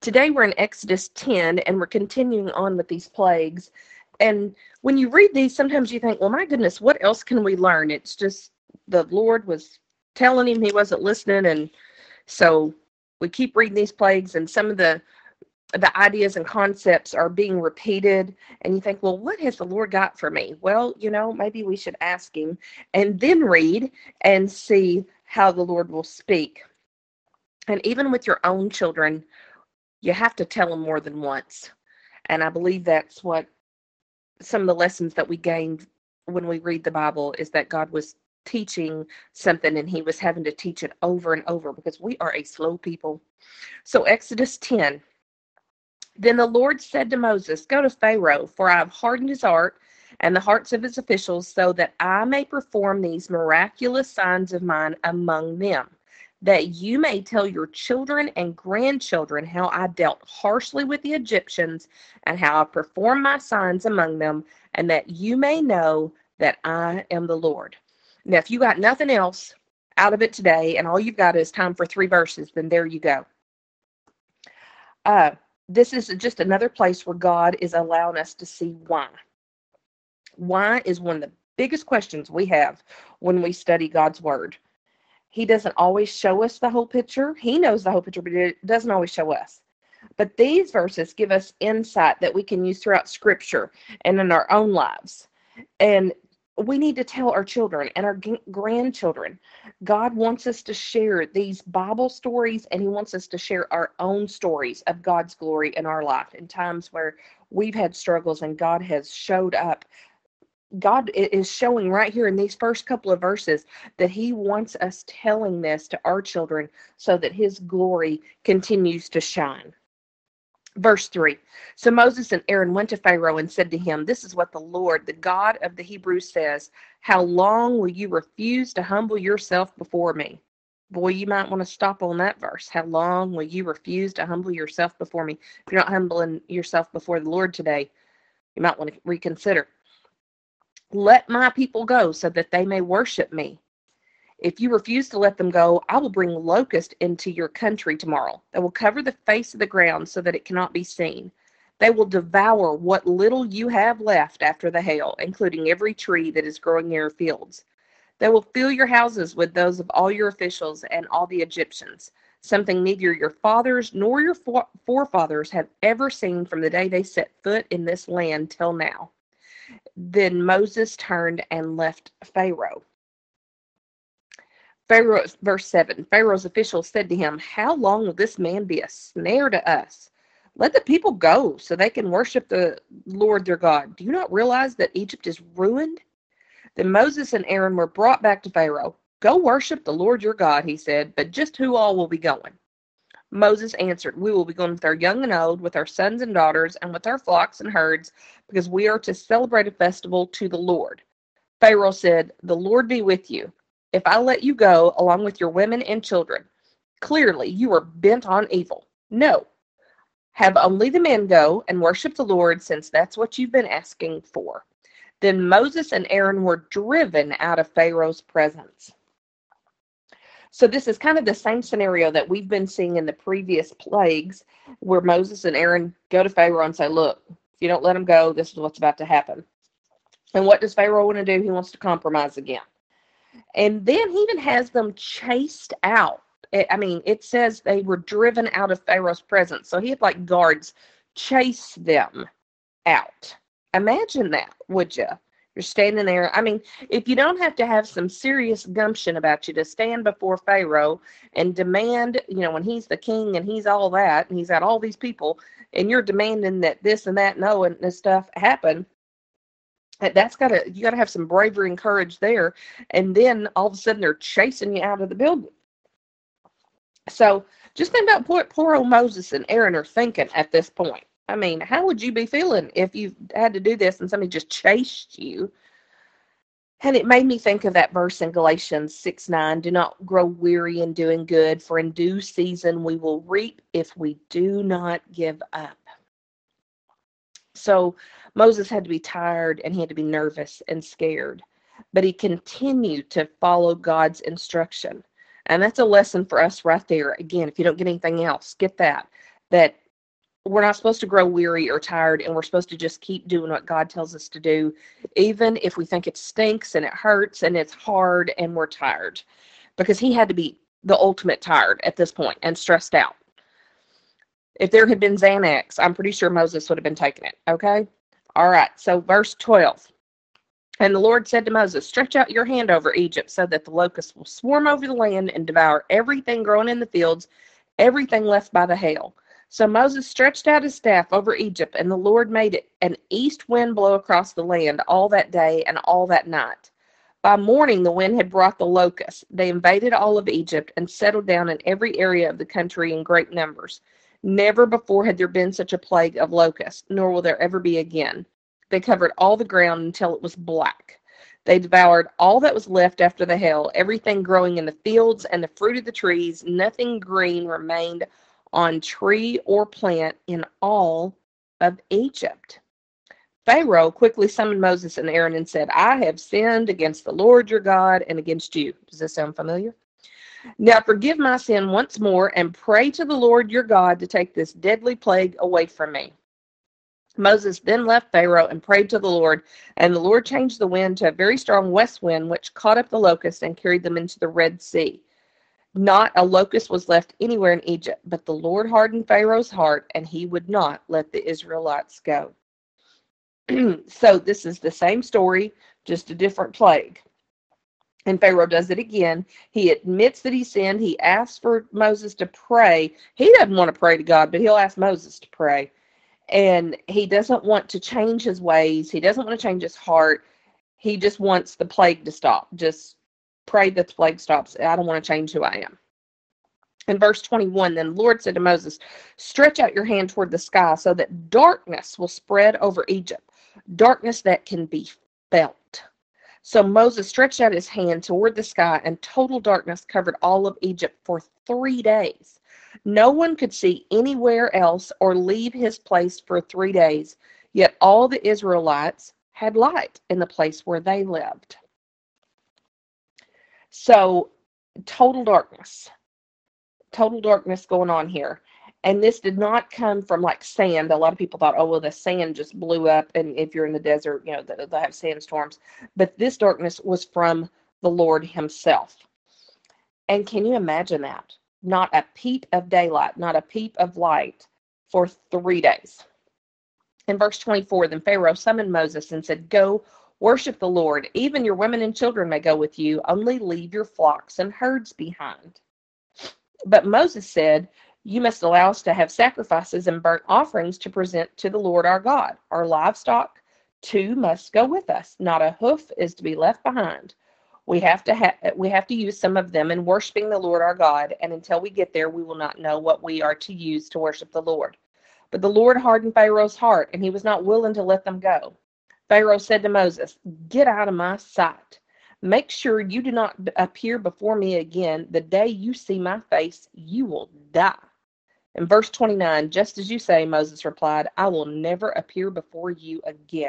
Today we're in Exodus 10, and we're continuing on with these plagues. And when you read these, sometimes you think, well, my goodness, what else can we learn? It's just the Lord was telling him he wasn't listening, and so we keep reading these plagues, and some of the ideas and concepts are being repeated, and you think, well, what has the Lord got for me? Well, maybe we should ask him and then read and see how the Lord will speak. And even with your own children, you have to tell them more than once. And I believe that's what some of the lessons that we gained when we read the Bible is that God was teaching something, and he was having to teach it over and over because we are a slow people. So Exodus 10. Then the Lord said to Moses, "Go to Pharaoh, for I have hardened his heart and the hearts of his officials, so that I may perform these miraculous signs of mine among them, that you may tell your children and grandchildren how I dealt harshly with the Egyptians and how I performed my signs among them, and that you may know that I am the Lord." Now, if you got nothing else out of it today, and all you've got is time for 3 verses, then there you go. This is just another place where God is allowing us to see why. Why is one of the biggest questions we have when we study God's word. He doesn't always show us the whole picture. He knows the whole picture, but it doesn't always show us. But these verses give us insight that we can use throughout Scripture and in our own lives. And we need to tell our children and our grandchildren. God wants us to share these Bible stories, and he wants us to share our own stories of God's glory in our life in times where we've had struggles and God has showed up. God is showing right here in these first couple of verses that he wants us telling this to our children so that his glory continues to shine. Verse 3. So Moses and Aaron went to Pharaoh and said to him, "This is what the Lord, the God of the Hebrews, says. How long will you refuse to humble yourself before me?" Boy, you might want to stop on that verse. How long will you refuse to humble yourself before me? If you're not humbling yourself before the Lord today, you might want to reconsider. "Let my people go so that they may worship me. If you refuse to let them go, I will bring locusts into your country tomorrow. They will cover the face of the ground so that it cannot be seen. They will devour what little you have left after the hail, including every tree that is growing in your fields. They will fill your houses with those of all your officials and all the Egyptians, something neither your fathers nor your forefathers have ever seen from the day they set foot in this land till now." Then Moses turned and left Pharaoh. Verse 7, Pharaoh's officials said to him, "How long will this man be a snare to us? Let the people go so they can worship the Lord their God. Do you not realize that Egypt is ruined?" Then Moses and Aaron were brought back to Pharaoh. "Go worship the Lord your God," he said, "but just who all will be going?" Moses answered, "We will be going with our young and old, with our sons and daughters, and with our flocks and herds, because we are to celebrate a festival to the Lord." Pharaoh said, "The Lord be with you. If I let you go, along with your women and children, clearly you are bent on evil. No, have only the men go and worship the Lord, since that's what you've been asking for." Then Moses and Aaron were driven out of Pharaoh's presence. So this is kind of the same scenario that we've been seeing in the previous plagues, where Moses and Aaron go to Pharaoh and say, "Look, if you don't let them go, this is what's about to happen." And what does Pharaoh want to do? He wants to compromise again. And then he even has them chased out. It says they were driven out of Pharaoh's presence. So he had like guards chase them out. Imagine that, would you? You're standing there. If you don't have to have some serious gumption about you to stand before Pharaoh and demand, when he's the king and he's all that, and he's got all these people, and you're demanding that this and that and this stuff happen, you got to have some bravery and courage there. And then all of a sudden they're chasing you out of the building. So just think about what poor old Moses and Aaron are thinking at this point. How would you be feeling if you had to do this and somebody just chased you? And it made me think of that verse in Galatians 6:9, "Do not grow weary in doing good, for in due season we will reap if we do not give up." So Moses had to be tired, and he had to be nervous and scared, but he continued to follow God's instruction. And that's a lesson for us right there. Again, if you don't get anything else, get that we're not supposed to grow weary or tired, and we're supposed to just keep doing what God tells us to do, even if we think it stinks and it hurts and it's hard and we're tired, because he had to be the ultimate tired at this point and stressed out. If there had been Xanax, I'm pretty sure Moses would have been taking it. Okay. All right. So verse 12. And the Lord said to Moses, stretch out your hand over Egypt so that the locusts will swarm over the land and devour everything growing in the fields, everything left by the hail. So Moses stretched out his staff over Egypt, and the Lord made an east wind blow across the land all that day and all that night. By morning, the wind had brought the locusts. They invaded all of Egypt and settled down in every area of the country in great numbers. Never before had there been such a plague of locusts, nor will there ever be again. They covered all the ground until it was black. They devoured all that was left after the hail, everything growing in the fields and the fruit of the trees. Nothing green remained on tree or plant in all of Egypt. Pharaoh quickly summoned Moses and Aaron and said, I have sinned against the Lord your God and against you. Does this sound familiar? Now forgive my sin once more and pray to the Lord your God to take this deadly plague away from me. Moses then left Pharaoh and prayed to the Lord, and the Lord changed the wind to a very strong west wind, which caught up the locusts and carried them into the Red Sea. Not a locust was left anywhere in Egypt, but the Lord hardened Pharaoh's heart, and he would not let the Israelites go. So this is the same story, just a different plague. And Pharaoh does it again. He admits that he sinned. He asks for Moses to pray. He doesn't want to pray to God, but he'll ask Moses to pray. And he doesn't want to change his ways. He doesn't want to change his heart. He just wants the plague to stop. Just pray that the plague stops. I don't want to change who I am. In verse 21, then the Lord said to Moses, stretch out your hand toward the sky so that darkness will spread over Egypt, darkness that can be felt. So Moses stretched out his hand toward the sky, and total darkness covered all of Egypt for 3 days. No one could see anywhere else or leave his place for 3 days, yet all the Israelites had light in the place where they lived. So total darkness going on here. And this did not come from like sand. A lot of people thought, oh, well, the sand just blew up. And if you're in the desert, you know, they'll have sandstorms. But this darkness was from the Lord himself. And can you imagine that? Not a peep of daylight, not a peep of light for 3 days. In verse 24, then Pharaoh summoned Moses and said, go worship the Lord. Even your women and children may go with you. Only leave your flocks and herds behind. But Moses said, you must allow us to have sacrifices and burnt offerings to present to the Lord our God. Our livestock, too, must go with us. Not a hoof is to be left behind. We have to use some of them in worshiping the Lord our God, and until we get there, we will not know what we are to use to worship the Lord. But the Lord hardened Pharaoh's heart, and he was not willing to let them go. Pharaoh said to Moses, get out of my sight. Make sure you do not appear before me again. The day you see my face, you will die. In verse 29, just as you say, Moses replied, I will never appear before you again.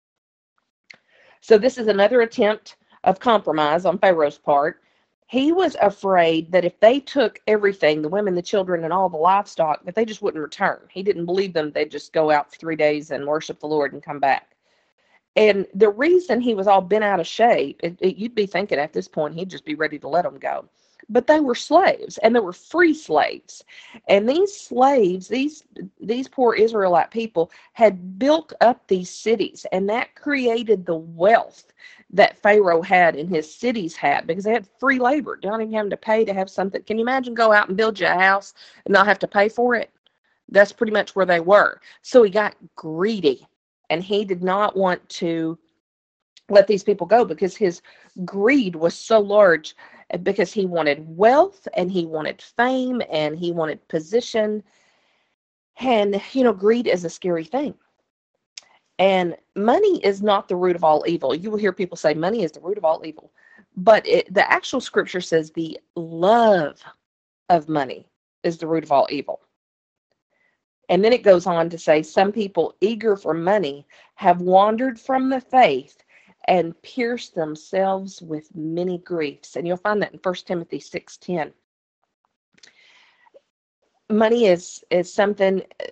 So this is another attempt of compromise on Pharaoh's part. He was afraid that if they took everything, the women, the children, and all the livestock, that they just wouldn't return. He didn't believe them. They'd just go out for 3 days and worship the Lord and come back. And the reason he was all bent out of shape, you'd be thinking at this point he'd just be ready to let them go. But they were slaves, and they were free slaves. And these slaves, these poor Israelite people, had built up these cities, and that created the wealth that Pharaoh had and his cities had, because they had free labor. Don't even have to pay to have something. Can you imagine go out and build you a house and not have to pay for it? That's pretty much where they were. So he got greedy, and he did not want to let these people go because his greed was so large, because he wanted wealth and he wanted fame and he wanted position. And, you know, greed is a scary thing. And money is not the root of all evil. You will hear people say money is the root of all evil. But the actual scripture says the love of money is the root of all evil. And then it goes on to say some people eager for money have wandered from the faith and pierced themselves with many griefs. And you'll find that in 1 Timothy 6:10. Money is something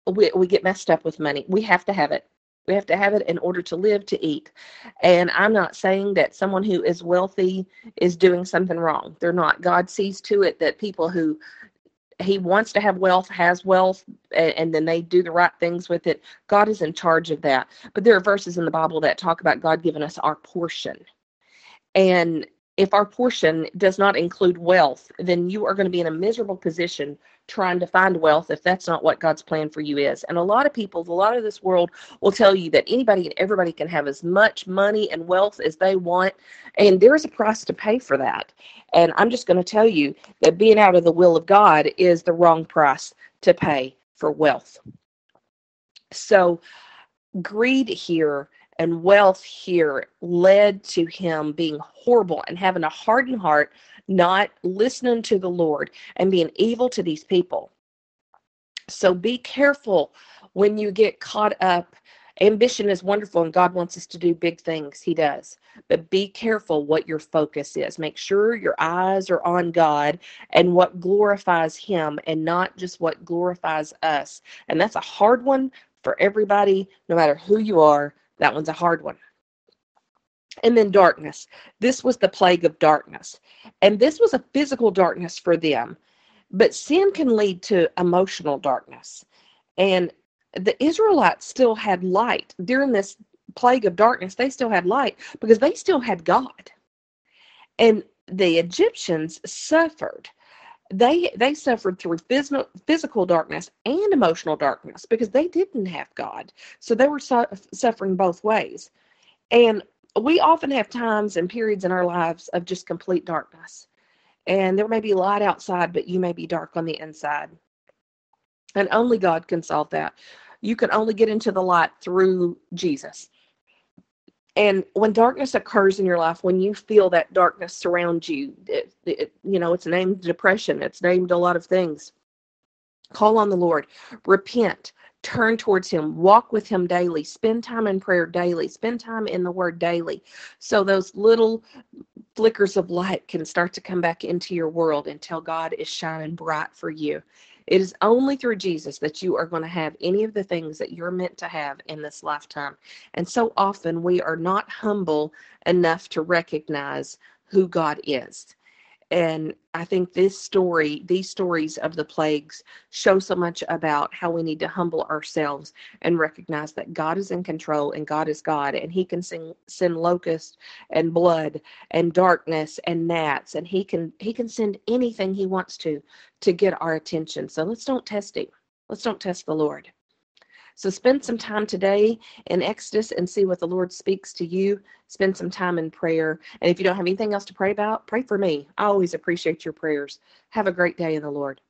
we get messed up with money. We have to have it. We have to have it in order to live, to eat. And I'm not saying that someone who is wealthy is doing something wrong. They're not. God sees to it that people who he wants to have wealth, has wealth, and then they do the right things with it. God is in charge of that. But there are verses in the Bible that talk about God giving us our portion. And if our portion does not include wealth, then you are going to be in a miserable position trying to find wealth if that's not what God's plan for you is. And a lot of people, a lot of this world will tell you that anybody and everybody can have as much money and wealth as they want. And there is a price to pay for that. And I'm just going to tell you that being out of the will of God is the wrong price to pay for wealth. So greed here and wealth here led to him being horrible and having a hardened heart, not listening to the Lord and being evil to these people. So be careful when you get caught up. Ambition is wonderful and God wants us to do big things. He does. But be careful what your focus is. Make sure your eyes are on God and what glorifies him and not just what glorifies us. And that's a hard one for everybody, no matter who you are. That one's a hard one. And then darkness. This was the plague of darkness. And this was a physical darkness for them. But sin can lead to emotional darkness. And the Israelites still had light. During this plague of darkness, they still had light because they still had God. And the Egyptians suffered. They suffered through physical darkness and emotional darkness because they didn't have God. So they were suffering both ways. And we often have times and periods in our lives of just complete darkness. And there may be light outside, but you may be dark on the inside. And only God can solve that. You can only get into the light through Jesus. And when darkness occurs in your life, when you feel that darkness surround you, it's named depression. It's named a lot of things. Call on the Lord. Repent. Turn towards him. Walk with him daily. Spend time in prayer daily. Spend time in the word daily. So those little flickers of light can start to come back into your world until God is shining bright for you. It is only through Jesus that you are going to have any of the things that you're meant to have in this lifetime. And so often we are not humble enough to recognize who God is. And I think these stories of the plagues show so much about how we need to humble ourselves and recognize that God is in control and God is God, and he can send locusts and blood and darkness and gnats, and he can send anything he wants to get our attention. So let's don't test him. Let's don't test the Lord. So spend some time today in Exodus and see what the Lord speaks to you. Spend some time in prayer. And if you don't have anything else to pray about, pray for me. I always appreciate your prayers. Have a great day in the Lord.